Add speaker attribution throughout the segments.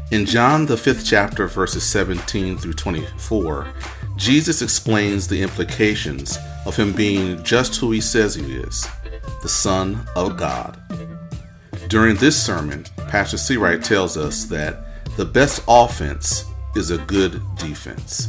Speaker 1: In John, the 5th chapter, verses 17 through 24, Jesus explains the implications of him being just who he says he is, the Son of God. During this sermon, Pastor Seawright tells us that the best offense is a good defense.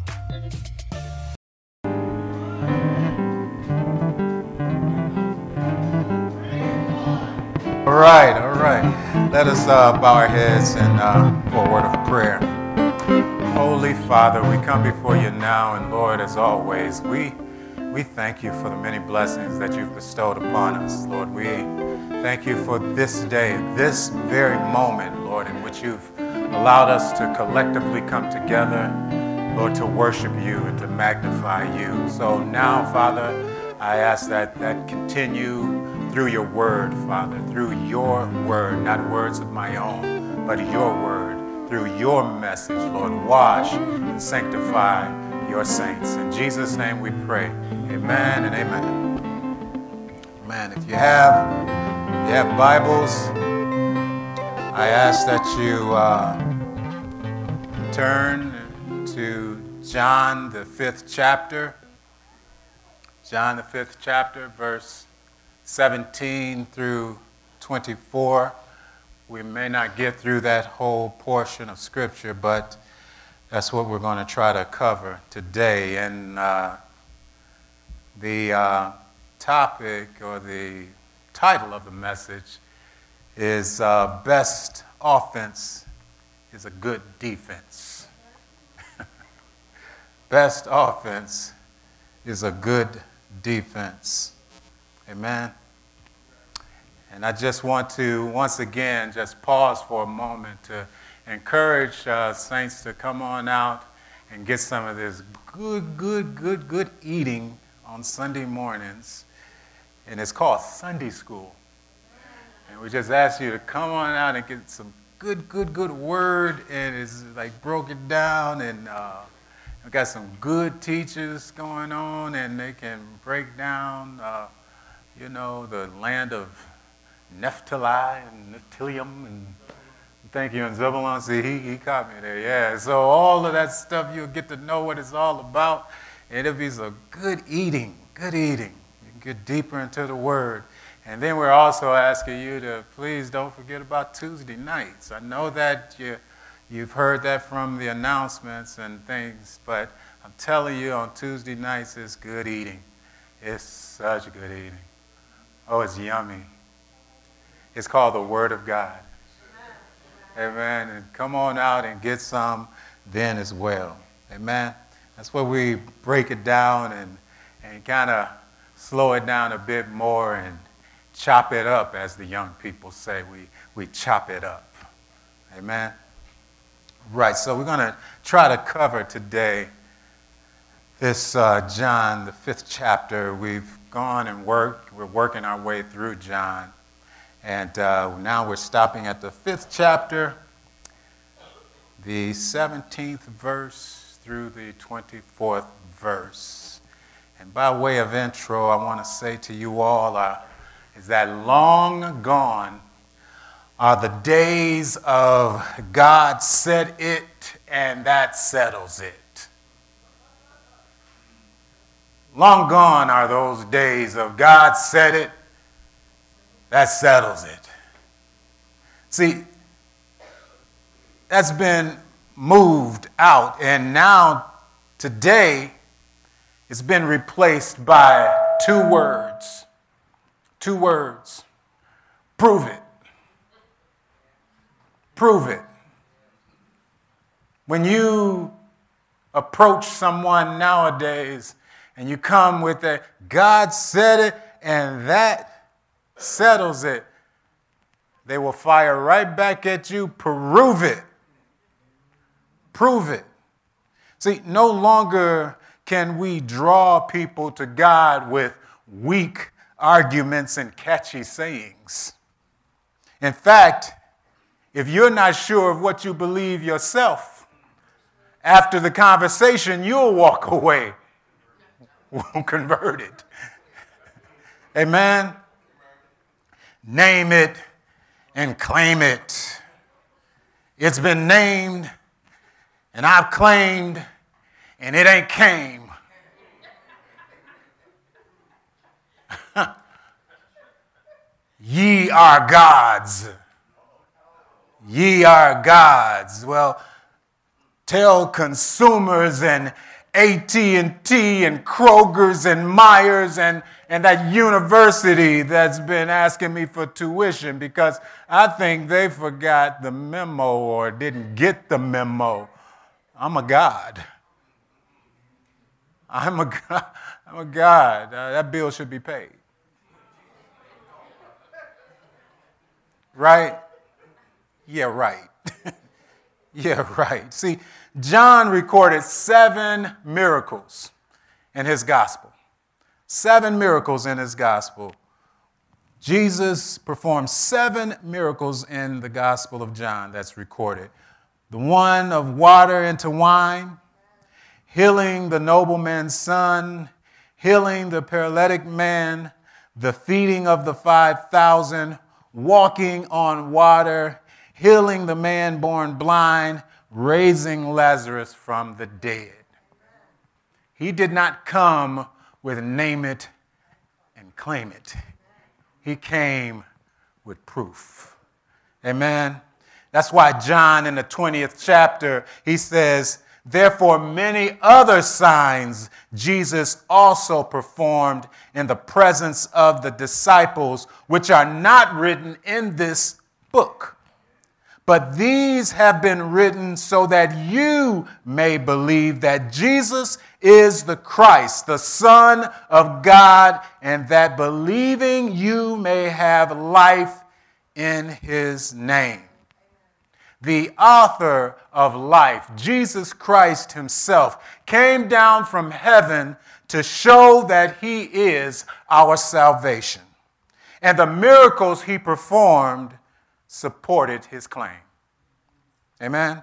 Speaker 2: All right. Let us bow our heads and for a word of prayer. Holy Father, we come before you now, and Lord, as always, we thank you for the many blessings that you've bestowed upon us. Lord, we thank you for this day, this very moment, Lord, in which you've allowed us to collectively come together, Lord, to worship you and to magnify you. So now, Father, I ask that continue through your word, Father, through your word, not words of my own, but your word, through your message, Lord, wash and sanctify your saints. In Jesus' name we pray, amen and amen. Amen. If you have Bibles, I ask that you turn to John, the 5th chapter. John, the 5th chapter, verse 17 through 24. We may not get through that whole portion of Scripture, but that's what we're going to try to cover today. And the topic or the title of the message is Best Offense is a Good Defense. Best offense is a good defense. Amen. And I just want to, once again, just pause for a moment to encourage saints to come on out and get some of this good eating on Sunday mornings. And it's called Sunday School. And we just ask you to come on out and get some good word. And it's like broken down, and we've got some good teachers going on, and they can break down the land of Naphtali and Nephtalium, and thank you, and Zebulun. See, he caught me there, yeah. So all of that stuff, you'll get to know what it's all about, and it'll be some good eating. You can get deeper into the Word. And then we're also asking you to please don't forget about Tuesday nights. I know that you've heard that from the announcements and things, but I'm telling you, on Tuesday nights, it's good eating. It's such good eating. Oh, it's yummy. It's called the Word of God. Amen. And come on out and get some then as well. Amen. That's where we break it down and kind of slow it down a bit more and chop it up, as the young people say. We chop it up. Amen. Right, so we're going to try to cover today this John, the 5th chapter. We've gone and worked. We're working our way through John. And now we're stopping at the 5th chapter, the 17th verse through the 24th verse. And by way of intro, I want to say to you all is that long gone are the days of God said it and that settles it. Long gone are those days of God said it, that settles it. See, that's been moved out, and now today it's been replaced by two words. Prove it. Prove it. When you approach someone nowadays and you come with a God said it and that settles it, they will fire right back at you. Prove it. Prove it. See, no longer can we draw people to God with weak arguments and catchy sayings. In fact, if you're not sure of what you believe yourself, after the conversation, you'll walk away converted. Amen? Name it and claim it. It's been named, and I've claimed, and it ain't came. Ye are gods. Ye are gods. Well, tell consumers and AT&T and Kroger's and Myers and that university that's been asking me for tuition because I think they forgot the memo or didn't get the memo. I'm a god. I'm a god. That bill should be paid. Right? Yeah, right. Yeah, right. See, John recorded 7 miracles in his gospel. 7 miracles in his gospel. Jesus performed 7 miracles in the Gospel of John that's recorded. The one of water into wine, healing the nobleman's son, healing the paralytic man, the feeding of the 5,000, walking on water, healing the man born blind, raising Lazarus from the dead. He did not come with name it and claim it. He came with proof. Amen. That's why John in the 20th chapter, he says, therefore many other signs Jesus also performed in the presence of the disciples, which are not written in this book. But these have been written so that you may believe that Jesus is the Christ, the Son of God, and that believing you may have life in his name. The author of life, Jesus Christ himself, came down from heaven to show that he is our salvation. And the miracles he performed supported his claim. Amen?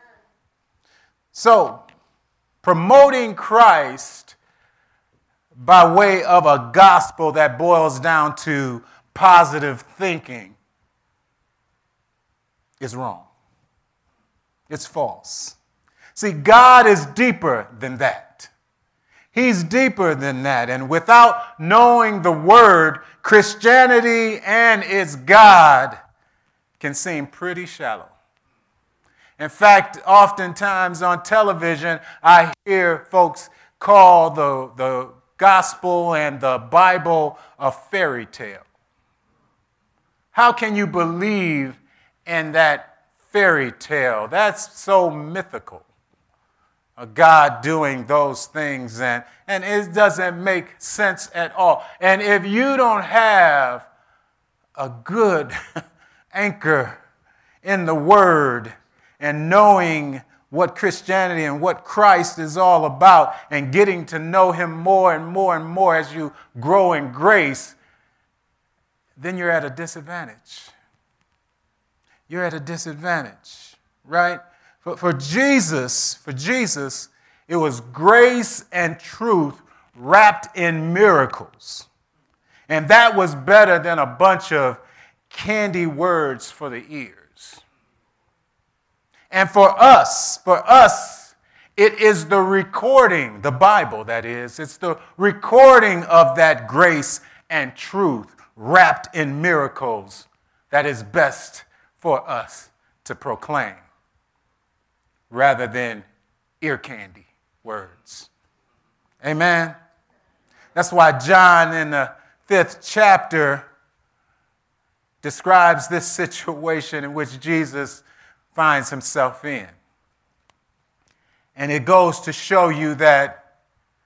Speaker 2: So, promoting Christ by way of a gospel that boils down to positive thinking is wrong. It's false. See, God is deeper than that. He's deeper than that. And without knowing the word, Christianity and its God can seem pretty shallow. In fact, oftentimes on television, I hear folks call the gospel and the Bible a fairy tale. How can you believe in that fairy tale? That's so mythical. A God doing those things, and it doesn't make sense at all. And if you don't have a good anchor in the Word and knowing what Christianity and what Christ is all about and getting to know him more and more and more as you grow in grace, then you're at a disadvantage. You're at a disadvantage, right? For Jesus, it was grace and truth wrapped in miracles. And that was better than a bunch of candy words for the ears. And for us, it is the recording, the Bible that is, it's the recording of that grace and truth wrapped in miracles that is best for us to proclaim rather than ear candy words. Amen? That's why John in the 5th chapter describes this situation in which Jesus finds himself in. And it goes to show you that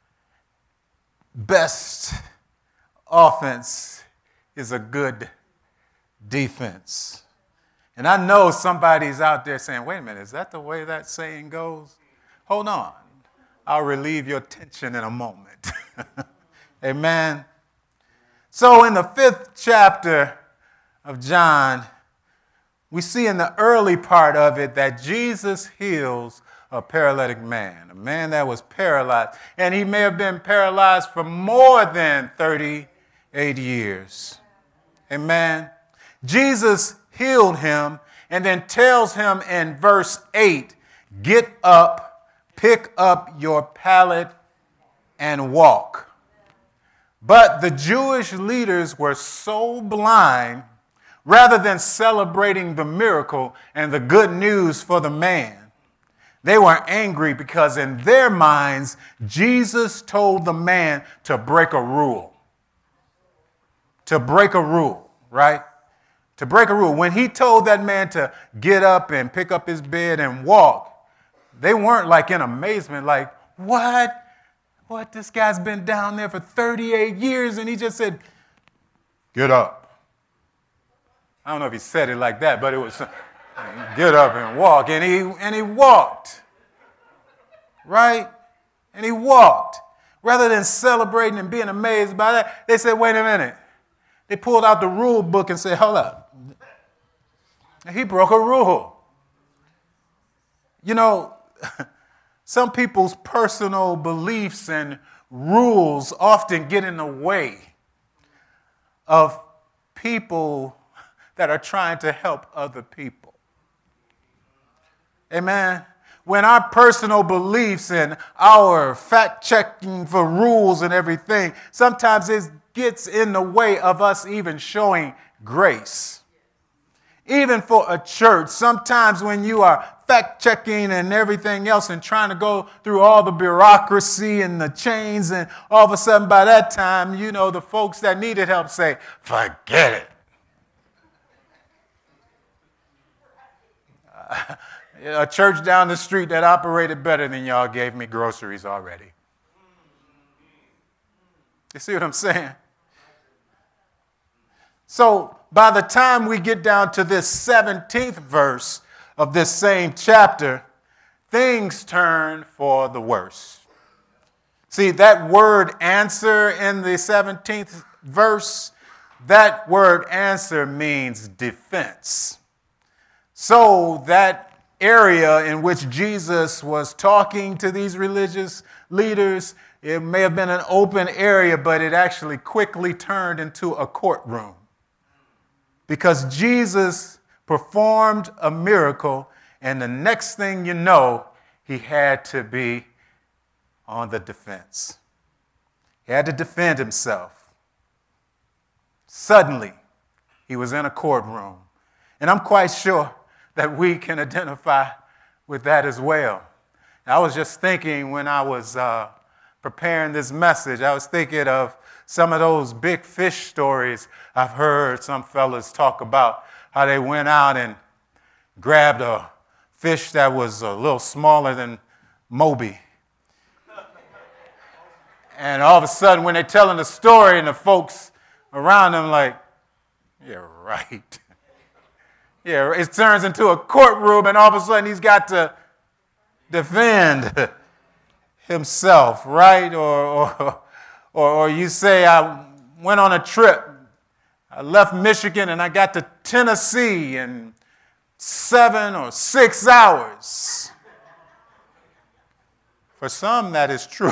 Speaker 2: best offense is a good defense. And I know somebody's out there saying, wait a minute, is that the way that saying goes? Hold on. I'll relieve your tension in a moment. Amen. So in the 5th chapter of John, we see in the early part of it that Jesus heals a paralytic man, a man that was paralyzed. And he may have been paralyzed for more than 38 years. Amen. Jesus healed him, and then tells him in verse 8, get up, pick up your pallet, and walk. But the Jewish leaders were so blind, rather than celebrating the miracle and the good news for the man, they were angry because in their minds, Jesus told the man to break a rule. To break a rule, right? To break a rule. When he told that man to get up and pick up his bed and walk, they weren't like in amazement, like, what? What? This guy's been down there for 38 years and he just said, get up. I don't know if he said it like that, but it was get up and walk. And he walked. Right? And he walked. Rather than celebrating and being amazed by that, they said, wait a minute. They pulled out the rule book and said, hold up. He broke a rule. You know, some people's personal beliefs and rules often get in the way of people that are trying to help other people. Amen. When our personal beliefs and our fact-checking for rules and everything, sometimes it gets in the way of us even showing grace. Even for a church, sometimes when you are fact-checking and everything else and trying to go through all the bureaucracy and the chains, and all of a sudden by that time, you know, the folks that needed help say, forget it. A church down the street that operated better than y'all gave me groceries already. You see what I'm saying? So by the time we get down to this 17th verse of this same chapter, things turn for the worse. See, that word answer in the 17th verse, that word answer means defense. So that area in which Jesus was talking to these religious leaders, it may have been an open area, but it actually quickly turned into a courtroom. Because Jesus performed a miracle, and the next thing you know, he had to be on the defense. He had to defend himself. Suddenly, he was in a courtroom. And I'm quite sure that we can identify with that as well. I was just thinking when I was preparing this message, I was thinking of some of those big fish stories I've heard some fellas talk about, how they went out and grabbed a fish that was a little smaller than Moby. And all of a sudden, when they're telling the story and the folks around them like, yeah, right. Yeah, it turns into a courtroom, and all of a sudden he's got to defend himself, right? Or you say, I went on a trip. I left Michigan and I got to Tennessee in 7 or 6 hours. For some, that is true.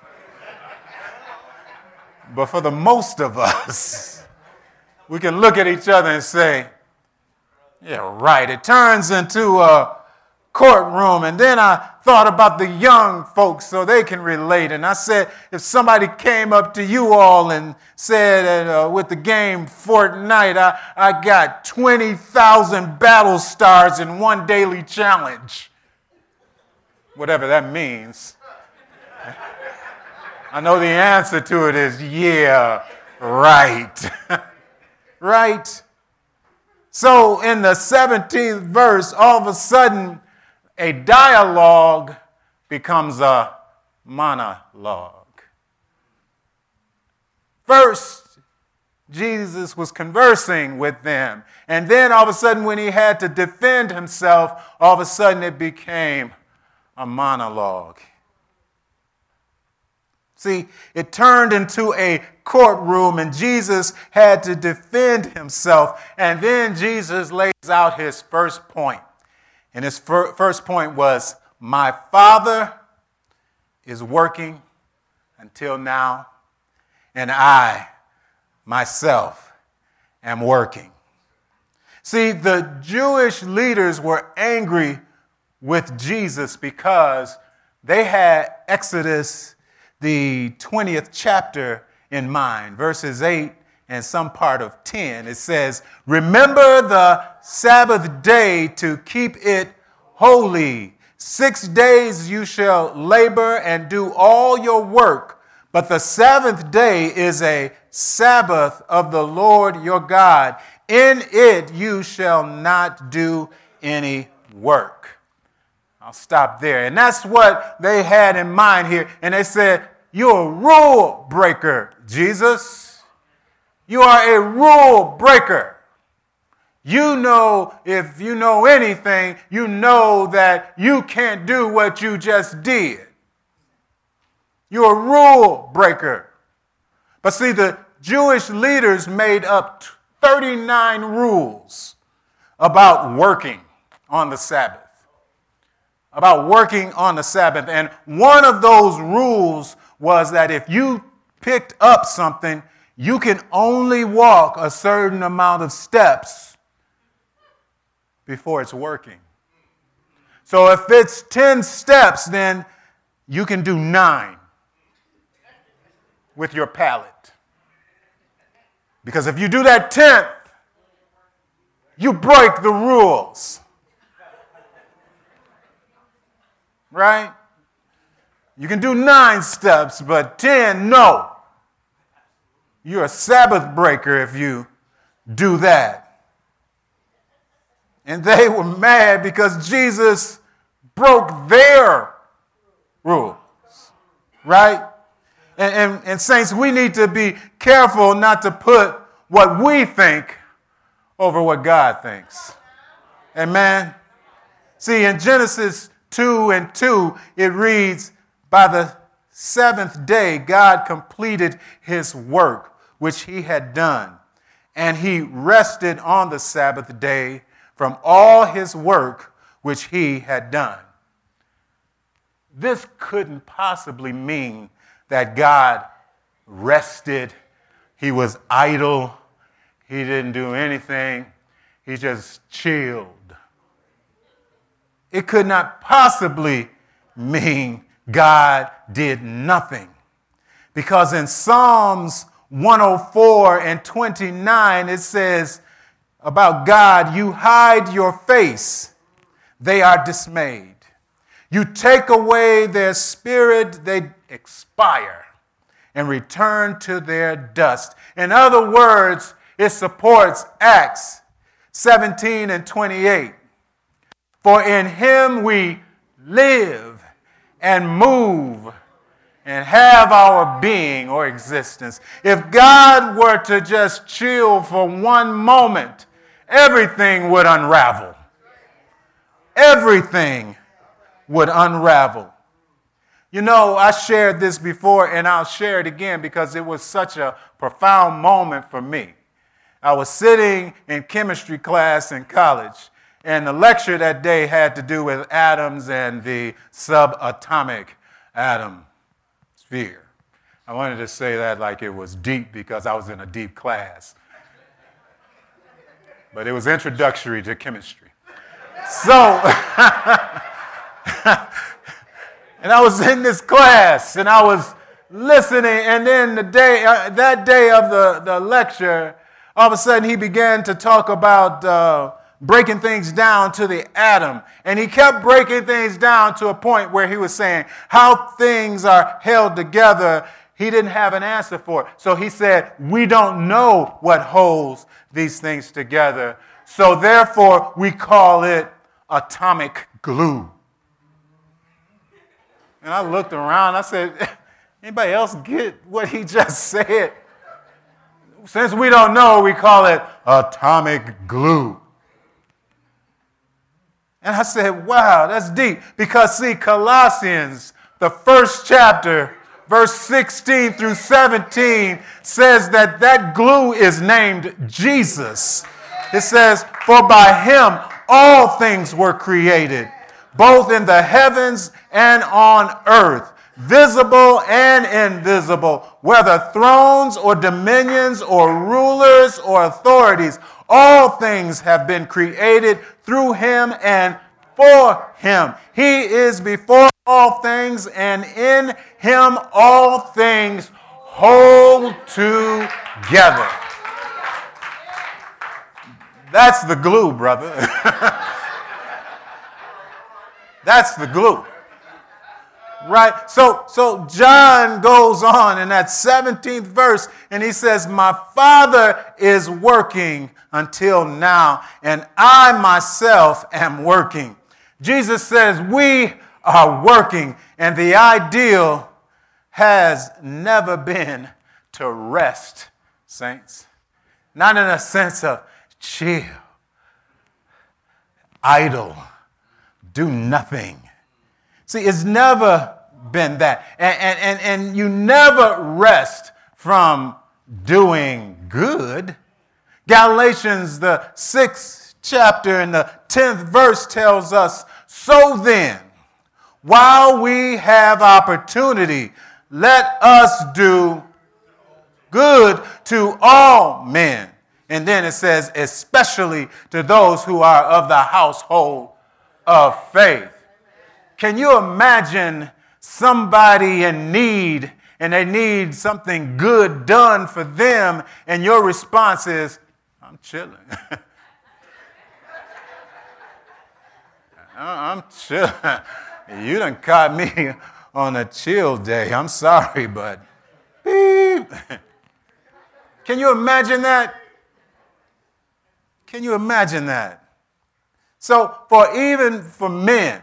Speaker 2: But for the most of us, we can look at each other and say, yeah, right. It turns into a courtroom. And then I thought about the young folks so they can relate. And I said, if somebody came up to you all and said with the game Fortnite, I got 20,000 battle stars in one daily challenge, whatever that means, I know the answer to it is, yeah, right. Right? So in the 17th verse, all of a sudden, a dialogue becomes a monologue. First, Jesus was conversing with them. And then all of a sudden, when he had to defend himself, all of a sudden it became a monologue. See, it turned into a courtroom, and Jesus had to defend himself. And then Jesus lays out his first point. And his first point was, my Father is working until now, and I, myself, am working. See, the Jewish leaders were angry with Jesus because they had Exodus, the 20th chapter, in mind. Verses 8 and some part of 10. It says, "Remember the Sabbath day to keep it holy. 6 days you shall labor and do all your work, but the seventh day is a Sabbath of the Lord your God. In it you shall not do any work." I'll stop there. And that's what they had in mind here. And they said, "You're a rule breaker, Jesus. You are a rule breaker. You know, if you know anything, you know that you can't do what you just did. You're a rule breaker." But see, the Jewish leaders made up 39 rules about working on the Sabbath. About working on the Sabbath. And one of those rules was that if you picked up something, you can only walk a certain amount of steps before it's working. So if it's 10 steps, then you can do 9 with your palate. Because if you do that 10th, you break the rules. Right? You can do 9 steps, but 10, no. You're a Sabbath breaker if you do that. And they were mad because Jesus broke their rules. Right? And saints, we need to be careful not to put what we think over what God thinks. Amen? See, in Genesis 2:2, it reads, "By the seventh day, God completed his work, which he had done, and he rested on the Sabbath day from all his work, which he had done." This couldn't possibly mean that God rested. He was idle. He didn't do anything. He just chilled. It could not possibly mean God did nothing. Because in Psalms 104 and 29, it says about God, "You hide your face, they are dismayed. You take away their spirit, they expire and return to their dust." In other words, it supports Acts 17 and 28. "For in him we live and move and have our being or existence." If God were to just chill for one moment, everything would unravel. Everything would unravel. You know, I shared this before and I'll share it again because it was such a profound moment for me. I was sitting in chemistry class in college, and the lecture that day had to do with atoms and the subatomic atom sphere. I wanted to say that like it was deep because I was in a deep class. But it was introductory to chemistry. So, and I was in this class and I was listening, and then that day of the lecture, all of a sudden he began to talk about breaking things down to the atom. And he kept breaking things down to a point where he was saying how things are held together. He didn't have an answer for it. So he said, "We don't know what holds these things together. So therefore, we call it atomic glue." And I looked around. I said, "Anybody else get what he just said?" Since we don't know, we call it atomic glue. And I said, wow, that's deep. Because see, Colossians, the first chapter, verse 16 through 17, says that glue is named Jesus. It says, "For by him all things were created, both in the heavens and on earth, visible and invisible, whether thrones or dominions or rulers or authorities. All things have been created through him and for him. He is before all things, and in him all things hold together. That's the glue, brother. That's the glue. Right? So John goes on in that 17th verse, and he says, my Father is working until now, and I myself am working. Jesus says we are working, and the ideal has never been to rest, saints. Not in a sense of chill, idle, do nothing. See, it's never been that. And you never rest from doing good. Galatians, the 6th chapter and the 10th verse tells us, so then, while we have opportunity, let us do good to all men. And then it says, especially to those who are of the household of faith. Can you imagine somebody in need and they need something good done for them, and your response is, I'm chilling. I'm chilling. You done caught me on a chill day. I'm sorry, but beep. Can you imagine that? Can you imagine that? So even for man,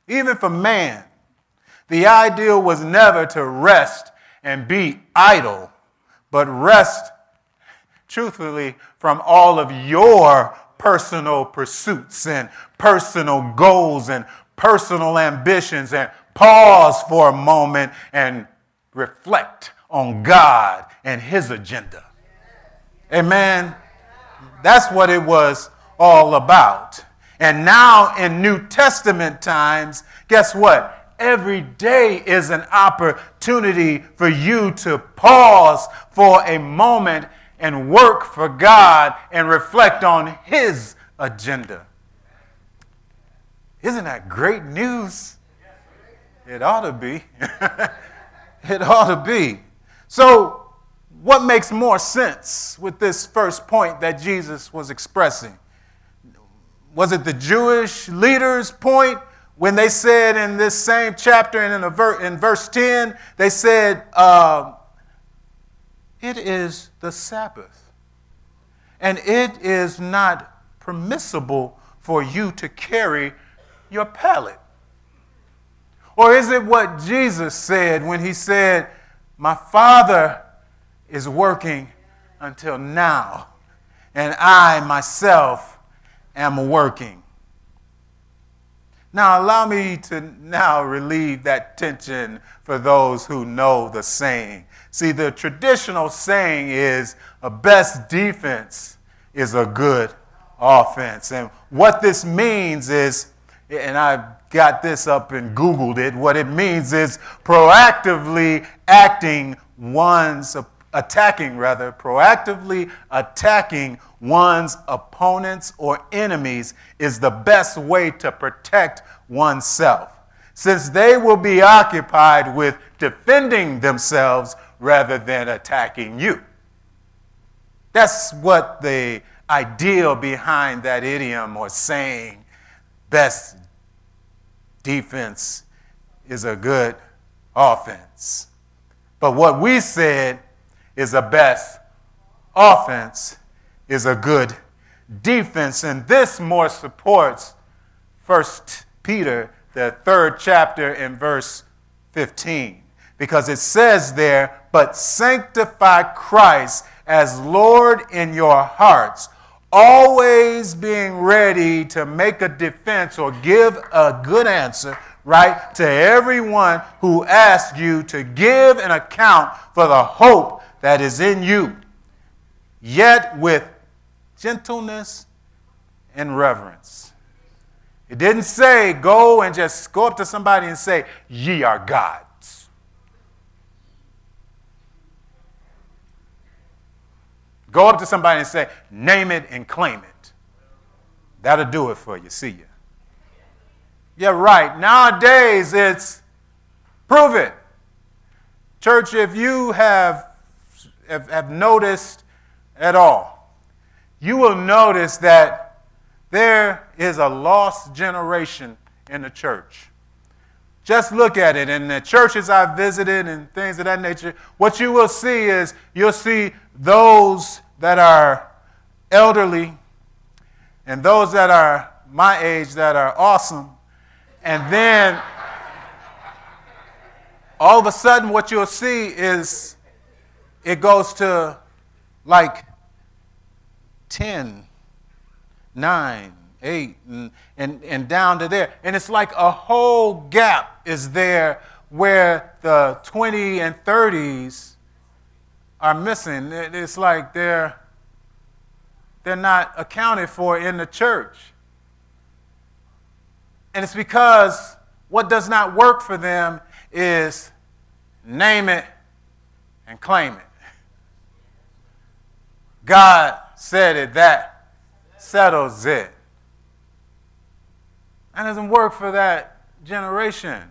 Speaker 2: the ideal was never to rest and be idle, but rest, truthfully, from all of your personal pursuits and personal goals and personal ambitions, and pause for a moment and reflect on God and his agenda. Amen. That's what it was all about. And now in New Testament times, guess what? Every day is an opportunity for you to pause for a moment and work for God and reflect on his agenda. Isn't that great news? It ought to be. It ought to be. So, what makes more sense with this first point that Jesus was expressing? Was it the Jewish leaders' point when they said in this same chapter and in verse 10, they said, it is the Sabbath, and it is not permissible for you to carry your pallet? Or is it what Jesus said when he said, my Father is working until now, and I myself am working? Now, allow me to now relieve that tension for those who know the saying. See, the traditional saying is a best defense is a good offense. And what this means is, and I've got this up and Googled it, what it means is proactively attacking one's opponents or enemies is the best way to protect oneself, since they will be occupied with defending themselves rather than attacking you. That's what the ideal behind that idiom or saying, best defense is a good offense. But what we said is a best offense is a good defense. And this more supports 1 Peter, the 3rd chapter in verse 15. Because it says there, but sanctify Christ as Lord in your hearts, always being ready to make a defense or give a good answer, right, to everyone who asks you to give an account for the hope that is in you, yet with gentleness and reverence. It didn't say go and just go up to somebody and say, ye are gods. Go up to somebody and say, name it and claim it. That'll do it for you. See ya. Yeah, right. Nowadays, it's prove it. Church, if you have noticed at all, you will notice that there is a lost generation in the church. Just look at it. In the churches I've visited and things of that nature, what you will see is you'll see those that are elderly and those that are my age that are awesome. And then all of a sudden what you'll see is it goes to like 10, 9, 8, and down to there. And it's like a whole gap is there where the 20 and 30s are missing. It's like they're not accounted for in the church. And it's because what does not work for them is name it and claim it. God said it, that settles it. That doesn't work for that generation.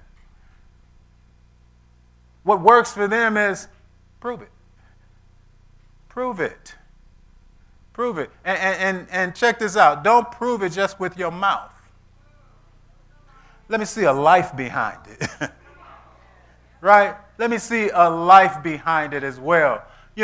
Speaker 2: What works for them is prove it. Prove it. Prove it. And check this out. Don't prove it just with your mouth. Let me see a life behind it. Right? Let me see a life behind it as well.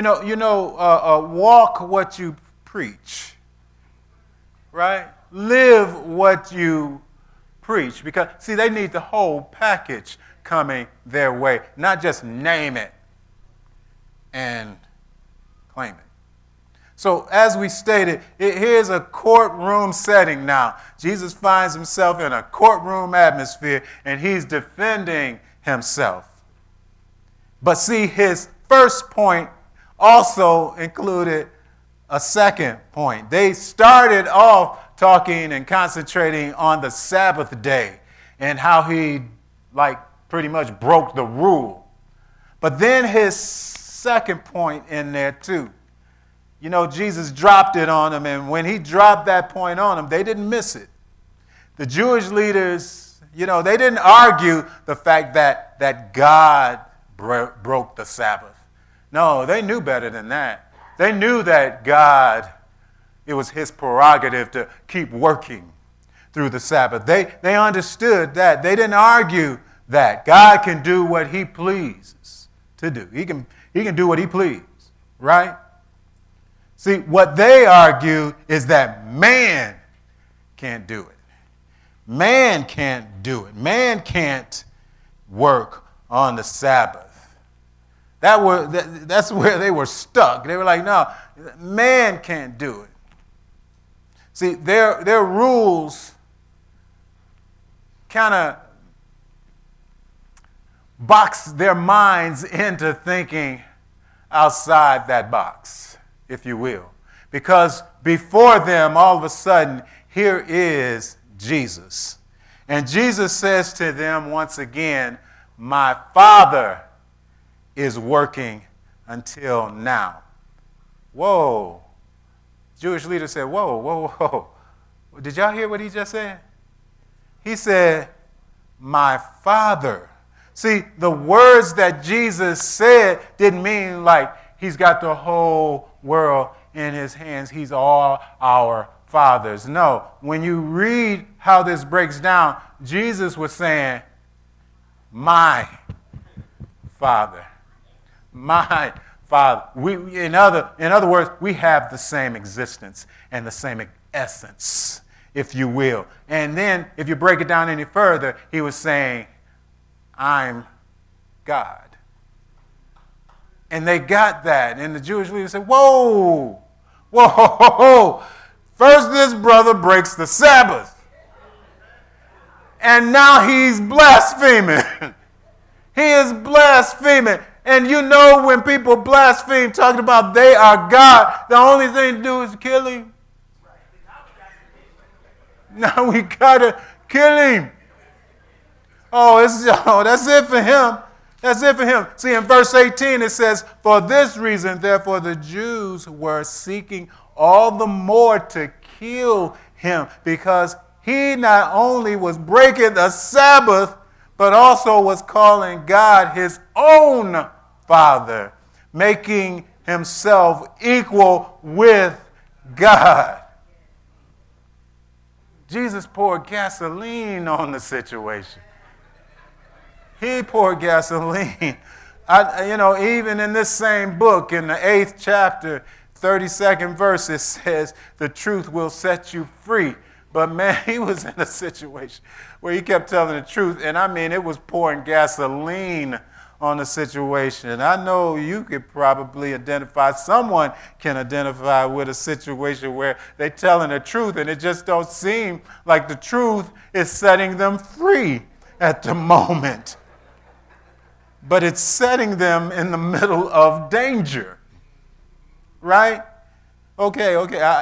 Speaker 2: Walk what you preach. Right? Live what you preach. Because, see, they need the whole package coming their way. Not just name it and claim it. So as we stated, here's a courtroom setting now. Jesus finds himself in a courtroom atmosphere, and he's defending himself. But see, his first point also included a second point. They started off talking and concentrating on the Sabbath day and how he, pretty much broke the rule. But then his second point in there, too. Jesus dropped it on them, and when he dropped that point on them, they didn't miss it. The Jewish leaders, they didn't argue the fact that God broke the Sabbath. No, they knew better than that. They knew that God, it was his prerogative to keep working through the Sabbath. They understood that. They didn't argue that. God can do what he pleases to do. He can do what he pleases, right? See, what they argue is that man can't do it. Man can't do it. Man can't work on the Sabbath. That's where they were stuck. They were like, no, man can't do it. See, their rules kind of box their minds into thinking outside that box, if you will. Because before them, all of a sudden, here is Jesus. And Jesus says to them once again, my Father is working until now. Whoa. Jewish leader said, whoa, whoa, whoa. Did y'all hear what he just said? He said, my Father. See, the words that Jesus said didn't mean like he's got the whole world in his hands. He's all our fathers. No, when you read how this breaks down, Jesus was saying, my Father. My Father. In other words, we have the same existence and the same essence, if you will. And then, if you break it down any further, he was saying, I'm God. And they got that. And the Jewish leaders said, whoa, whoa. First this brother breaks the Sabbath. And now he's blaspheming. He is blaspheming. And when people blaspheme, talking about they are God, the only thing to do is kill him. Now we got to kill him. Oh, that's it for him. That's it for him. See, in verse 18 it says, for this reason, therefore, the Jews were seeking all the more to kill him, because he not only was breaking the Sabbath, but also was calling God his own Father, making himself equal with God. Jesus poured gasoline on the situation. He poured gasoline. Even in this same book, in the 8th chapter, 32nd verse, it says, the truth will set you free. But man, he was in a situation where he kept telling the truth. And I mean, it was pouring gasoline on the situation. And I know you could probably identify, someone can identify with a situation where they're telling the truth and it just don't seem like the truth is setting them free at the moment. But it's setting them in the middle of danger. Right? Okay.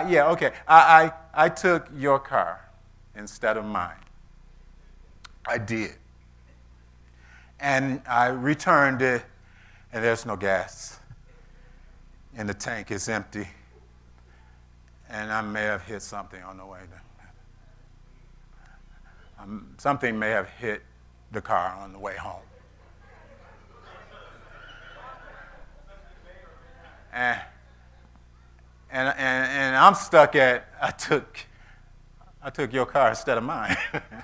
Speaker 2: I took your car instead of mine. I did. And I returned it, and there's no gas. And the tank is empty. And I may have hit something on the way there. Something may have hit the car on the way home. And I'm stuck at, I took your car instead of mine.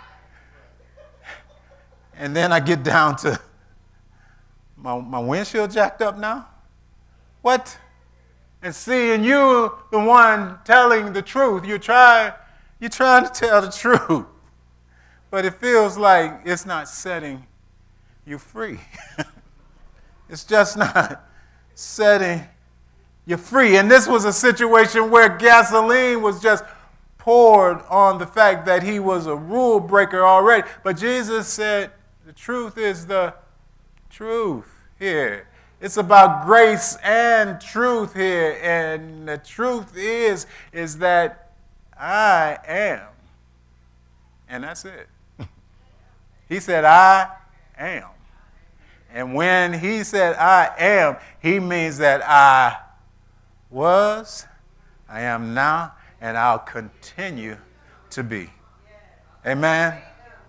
Speaker 2: And then I get down to my windshield jacked up now. What? And seeing you, the one telling the truth, you're trying to tell the truth, but it feels like it's not setting you free. It's just not setting you free. And this was a situation where gasoline was just poured on the fact that he was a rule breaker already. But Jesus said, the truth is the truth here. It's about grace and truth here. And the truth is that I am. And that's it. He said, I am. And when he said, I am, he means that I was, I am now, and I'll continue to be. Amen?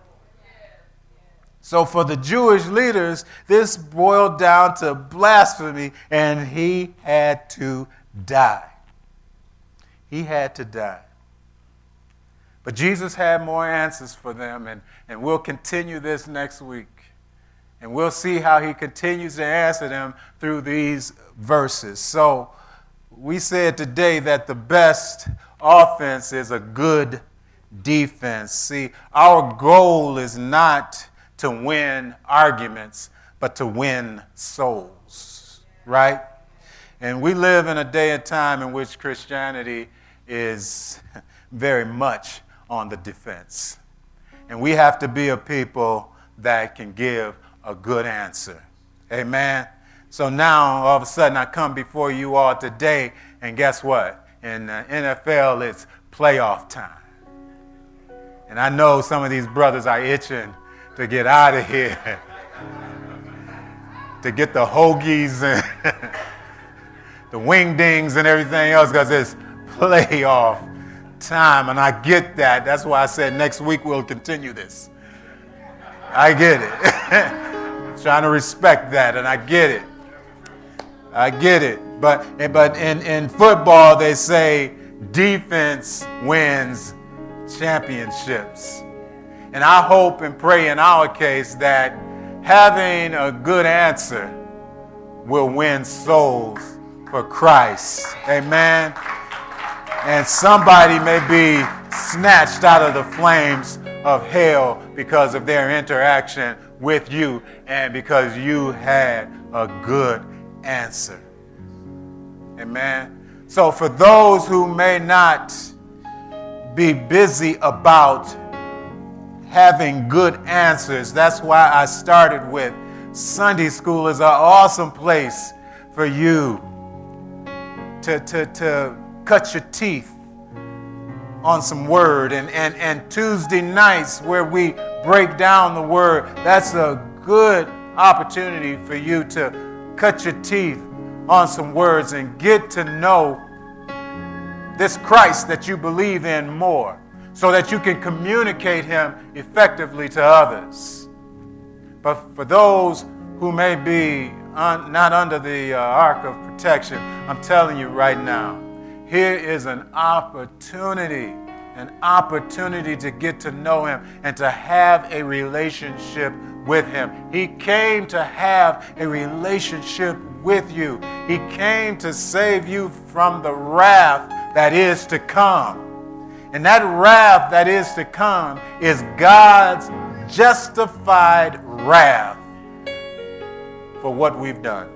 Speaker 2: So for the Jewish leaders, this boiled down to blasphemy, and he had to die. He had to die. But Jesus had more answers for them, and we'll continue this next week. And we'll see how he continues to answer them through these verses. So we said today that the best offense is a good defense. See, our goal is not to win arguments, but to win souls, right? And we live in a day and time in which Christianity is very much on the defense. And we have to be a people that can give a good answer. Amen? So now, all of a sudden, I come before you all today, and guess what? In the NFL, it's playoff time. And I know some of these brothers are itching to get out of here, to get the hoagies and the wingdings and everything else, because it's playoff time, and I get that. That's why I said next week we'll continue this. I get it. Trying to respect that, and I get it. I get it. But in football, they say defense wins championships. And I hope and pray in our case that having a good answer will win souls for Christ. Amen. And somebody may be snatched out of the flames of hell because of their interaction with you and because you had a good answer. Amen. So for those who may not be busy about having good answers, that's why I started with Sunday school is an awesome place for you to cut your teeth on some word. And Tuesday nights where we break down the word, that's a good opportunity for you to cut your teeth on some words and get to know this Christ that you believe in more, so that you can communicate him effectively to others. But for those who may be not under the ark of protection, I'm telling you right now, here is an opportunity to get to know him and to have a relationship with him. He came to have a relationship with you. He came to save you from the wrath that is to come. And that wrath that is to come is God's justified wrath for what we've done.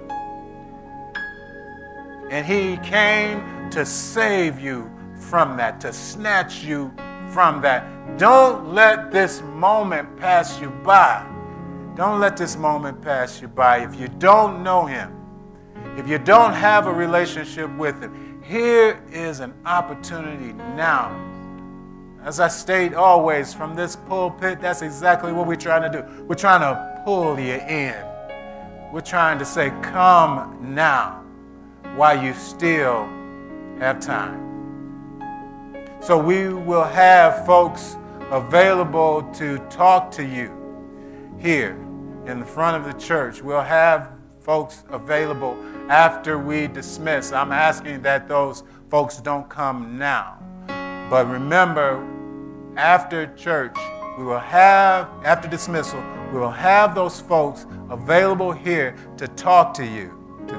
Speaker 2: And he came to save you from that, to snatch you from that. Don't let this moment pass you by. Don't let this moment pass you by. If you don't know him, if you don't have a relationship with him, here is an opportunity now. As I state always from this pulpit, that's exactly what we're trying to do. We're trying to pull you in. We're trying to say, come now while you still have time. So we will have folks available to talk to you here in the front of the church. We'll have folks available after we dismiss. I'm asking that those folks don't come now. But remember, after church, after dismissal, we will have those folks available here to talk to you,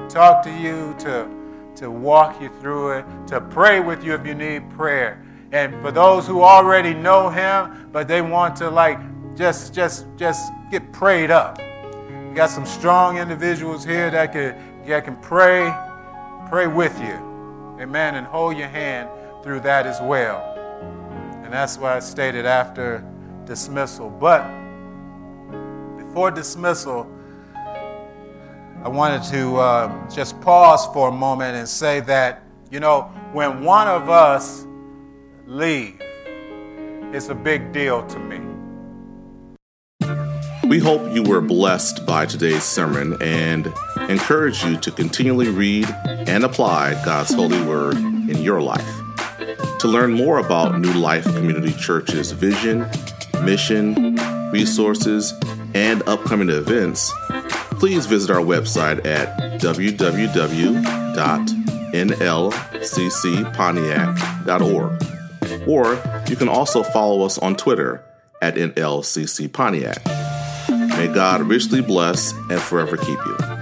Speaker 2: to walk you through it, to pray with you if you need prayer. And for those who already know him, but they want to just get prayed up. We got some strong individuals here that can pray with you. Amen. And hold your hand through that as well. And that's why I stated after dismissal. But before dismissal, I wanted to just pause for a moment and say that, when one of us leave, it's a big deal to me.
Speaker 1: We hope you were blessed by today's sermon and encourage you to continually read and apply God's holy word in your life. To learn more about New Life Community Church's vision, mission, resources, and upcoming events, please visit our website at www.nlccpontiac.org. Or you can also follow us on Twitter at NLCC Pontiac. May God richly bless and forever keep you.